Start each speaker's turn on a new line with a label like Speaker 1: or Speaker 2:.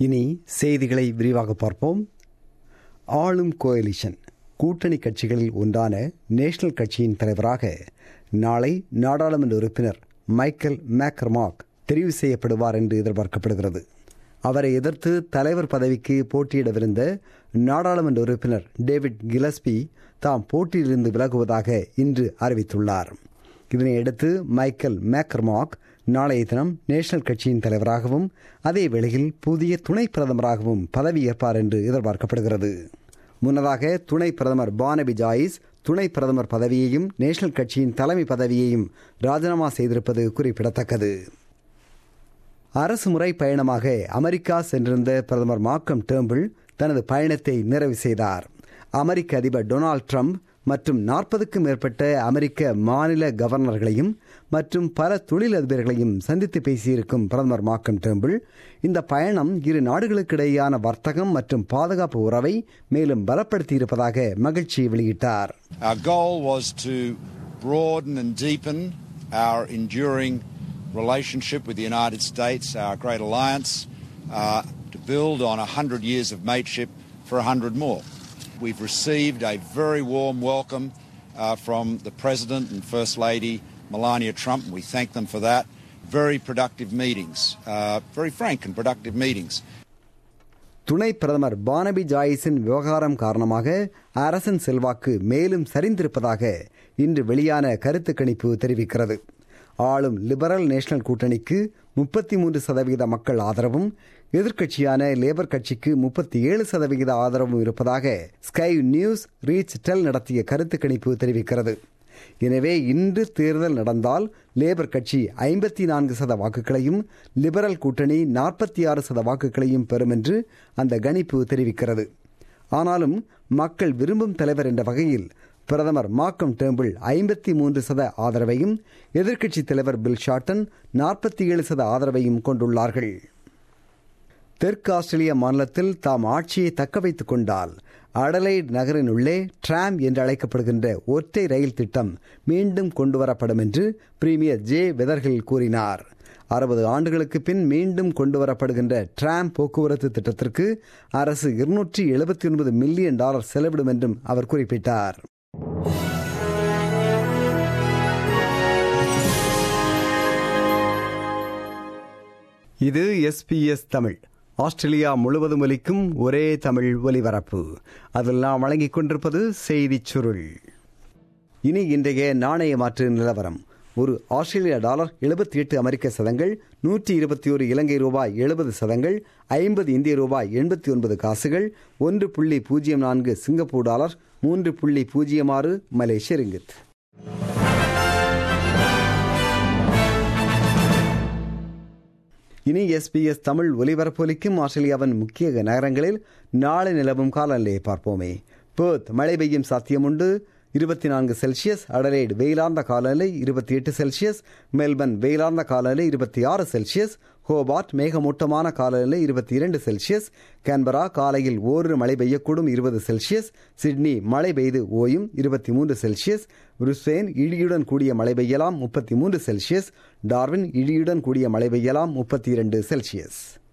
Speaker 1: இனி செய்திகளை விரிவாக பார்ப்போம். ஆளும் கோயலிஷன் கூட்டணி கட்சிகளில் ஒன்றான நேஷனல் கட்சியின் தலைவராக நாளை நாடாளுமன்ற உறுப்பினர் மைக்கேல் மேக்கர்மார்க் தெரிவு செய்யப்படுவார் என்று எதிர்பார்க்கப்படுகிறது. அவரை எதிர்த்து தலைவர் பதவிக்கு போட்டியிடவிருந்த நாடாளுமன்ற உறுப்பினர் டேவிட் கில்லஸ்பி தாம் போட்டியிலிருந்து விலகுவதாக இன்று அறிவித்துள்ளார். இதனையடுத்து மைக்கேல் மேக்கர்மார்க் நாளைய தினம் நேஷனல் கட்சியின் தலைவராகவும் அதே வேளையில் புதிய துணை பிரதமராகவும் பதவியேற்பார் என்று எதிர்பார்க்கப்படுகிறது. முன்னதாக துணை பிரதமர் பார்னபி ஜாயிஸ் துணை பிரதமர் பதவியையும் நேஷனல் கட்சியின் தலைமை பதவியையும் ராஜினாமா செய்திருப்பது குறிப்பிடத்தக்கது. அரசு முறை பயணமாக அமெரிக்கா சென்றிருந்த பிரதமர் மால்கம் டேர்ன்புல் தனது பயணத்தை நிறைவு செய்தார். அமெரிக்க அதிபர் டொனால்ட் ட்ரம்ப் மற்றும் 40க்கும் மேற்பட்ட அமெரிக்க மாநில கவர்னர்களையும் மற்றும் பல தொழிலதிபர்களையும் சந்தித்து பேசியிருக்கும் பிரதமர் மால்கம் டேர்ன்புல் இந்த பயணம் இரு நாடுகளுக்கிடையேயான வர்த்தகம் மற்றும் பாதுகாப்பு உறவை மேலும் பலப்படுத்தியிருப்பதாக மகிழ்ச்சியை வெளியிட்டார்.
Speaker 2: Our goal was to broaden and deepen our enduring relationship with the United States, our great alliance, to build on 100 years of mateship for 100 more. We've received a very warm welcome from the President and First Lady Melania Trump, and we thank them for that. Very productive meetings, very frank and productive meetings.
Speaker 1: துணை பிரதமர் பார்னபி ஜாயிஸின் விவகாரம் காரணமாக அரசின் செல்வாக்கு மேலும் சரிந்திருப்பதாக இன்று வெளியான கருத்து கணிப்பு தெரிவிக்கிறது. ஆளும் லிபரல் நேஷனல் கூட்டணிக்கு 33% மக்கள் ஆதரவும் எதிர்க்கட்சியான லேபர் கட்சிக்கு 37% ஆதரவும் இருப்பதாக ஸ்கை நியூஸ் ரீச் டெல் நடத்திய கருத்து கணிப்பு தெரிவிக்கிறது. எனவே இன்று தேர்தல் நடந்தால் லேபர் கட்சி 54% வாக்குகளையும் லிபரல் கூட்டணி 46% வாக்குகளையும் பெறும் என்று அந்த கணிப்பு தெரிவிக்கிறது. ஆனாலும் மக்கள் விரும்பும் தலைவர் என்ற வகையில் பிரதமர் மால்கம் டேர்ன்புல் 53% ஆதரவையும் எதிர்க்கட்சித் தலைவர் பில் ஷார்டன் 47% ஆதரவையும் கொண்டுள்ளார்கள். தெற்கு ஆஸ்திரேலிய மாநிலத்தில் தாம் ஆட்சியை தக்க வைத்துக் கொண்டால் அடலைட் நகரின் உள்ளே டிராம் என்று அழைக்கப்படுகின்ற ஒற்றை ரயில் திட்டம் மீண்டும் கொண்டுவரப்படும் என்று பிரீமியர் ஜே வெதர்ஹில் கூறினார். 60 ஆண்டுகளுக்கு பின் மீண்டும் கொண்டுவரப்படுகின்ற டிராம் போக்குவரத்து திட்டத்திற்கு அரசு $279 மில்லியன் செலவிடும் என்றும் அவர் குறிப்பிட்டார். இது SBS தமிழ். ஆஸ்திரேலியா முழுவதும் ஒலிக்கும் ஒரே தமிழ் ஒலிபரப்பு. அதில் நாம் வழங்கிக் கொண்டிருப்பது செய்திச் சுருள். இனி இன்றைய நாணய மாற்று நிலவரம். ஒரு ஆஸ்திரேலிய டாலர் 78 அமெரிக்க சதங்கள், 121 இலங்கை ரூபாய் 70 சதங்கள், 50 இந்திய ரூபாய் 89 காசுகள், 1.04 சிங்கப்பூர் டாலர், 3.06 மலேசிய ரிங்கித். இனி SBS தமிழ் ஒலிபரப்பொலிக்கும் ஆஸ்திரேலியாவின் முக்கிய நகரங்களில் நாளை நிலவும் காலநிலையை பார்ப்போமே. பெர்த் மழை பெய்யும் சாத்தியமுண்டு 24 செல்சியஸ், அடலைட் வெயிலார்ந்த காலநிலை 28 செல்சியஸ், மெல்பர்ன் வெயிலார்ந்த காலநிலை 26 செல்சியஸ், ஹோபார்ட் மேகமூட்டமான காலநிலை 22 செல்சியஸ், கேன்பரா காலையில் ஓரிரு மழை பெய்யக்கூடும் 20 செல்சியஸ், சிட்னி மழை பெய்து ஓயும் 23 செல்சியஸ், பிரிஸ்பேன் இடியுடன் கூடிய மழை பெய்யலாம் 33 செல்சியஸ், டார்வின் இடியுடன் கூடிய மழை பெய்யலாம் 32 செல்சியஸ்.